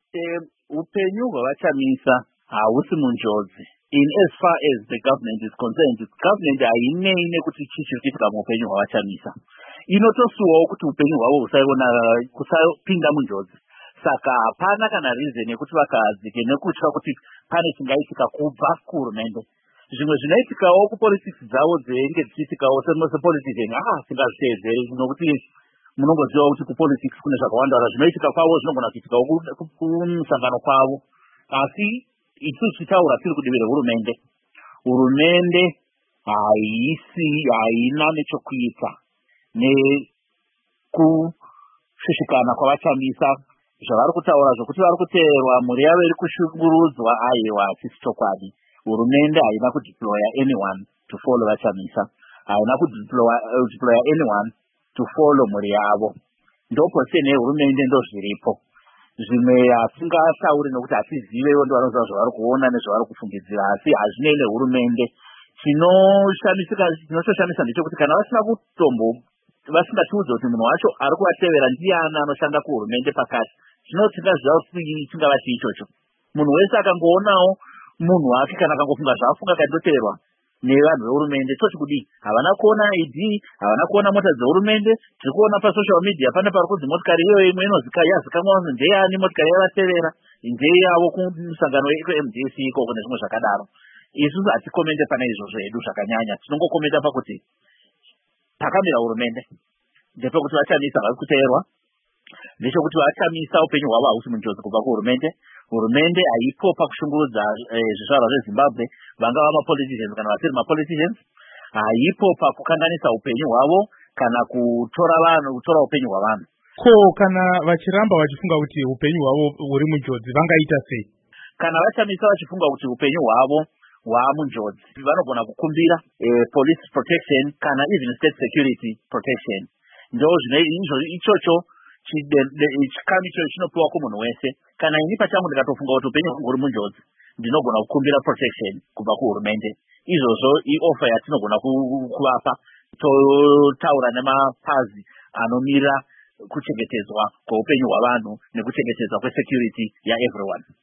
upenyu hwavachamisa hausi munjodzi in as far as the government is concerned. Government hainei nekuti chii chiri kuitika muupenyu hwavachamisa, inotosuwawo kuti upenyu hwavo husapinda munjodzi. Saka hapana kana reason yekuti vakahadzike nekutya kuti pane chingaitika kubva kuhurumende. Zvimwe zvinoitikawo kupolitics dzavo dzinenge dzichiitikawo sepolitician tingazviteedzeri, nokuti munongozivawo kuti kupolitics kune zvakawanda zvinoitika kwavo zvinogona kuitikawo kumusangano kwavo. Asi isusu tichitaura tiri kudivi rehurumende, hurumende haina nechokuita nekushushikana kwavachamisa. Zvavari kutaura zvokuti vari kuteerwa, mhuri yavo iri kushungurudzwa, aiwa hatisi chokwadi. Hurumende haina kudeploya anyone to follow vachamisa, haina kudeploya anyone to follow mhuri yavo. Ndoposei nehurumende ndozviripo. Zvimwe hatingatauri nokuti hatizive, ivo ndovanoziva zvavari kuona nezvavari kufungidzira, asi hazvinei nehurumende. Chinoshamisa ndechekuti kana vasingatiudze kuti munhu wacho ari kuvatevera ndiani anoshanda kuhurumende pakati, tinotingaziva kuti chingava chiichocho. Munhu wese akangoonawo munhu wake kana akangofunga zvaafunga kandoteverwa nevanhu vehurumende, toti kudii? Havana kuona ID, havana kuona mota dzehurumende. Tiri kuona pasocial media pane pari kunzi motikari iyoyo imwe yazikamwa ndeyani, motikari yavatevera ndeyavo kumusangano weMDC ikoko nezvimwe zvakadaro. Isusu hatikomende pane izvozvo hedu zvakanyanya, tinongokomenda pakuti pakamira hurumende ndepekuti vachamisa vari kuteerwa, ndechekuti vachamisa upenyu hwavo hausi munjodzi kubva kuhurumende. Hurumende haipo pakushungurudza zvizvarwa zveZimbabwe, vangava mapoliticians kana vasiri mapoliticians. Haipo pakukanganisa upenyu hwavo kana kutora upenyu hwavanhu. Ko kana vachiramba vachifunga kuti upenyu hwavo huri munjodzi vangaita sei? Kana vachamisa vachifunga kuti upenyu hwavo hwamunjodzi, vanogona kukumbira police protection kana even state security protection. Ichocho chikamu ichocho chinopiwa kumunhu wese. Kana ini pachangu ndikatofunga kuti upenyu hwangu huri munjodzi, ndinogona kukumbira protection kubva kuhurumende. Izvozvo iofa yatinogona kuvapa, totaura nemapazi anomirira kuchengetedzwa kweupenyu hwavanhu nekuchengetedzwa kwesecurity yaeveryone.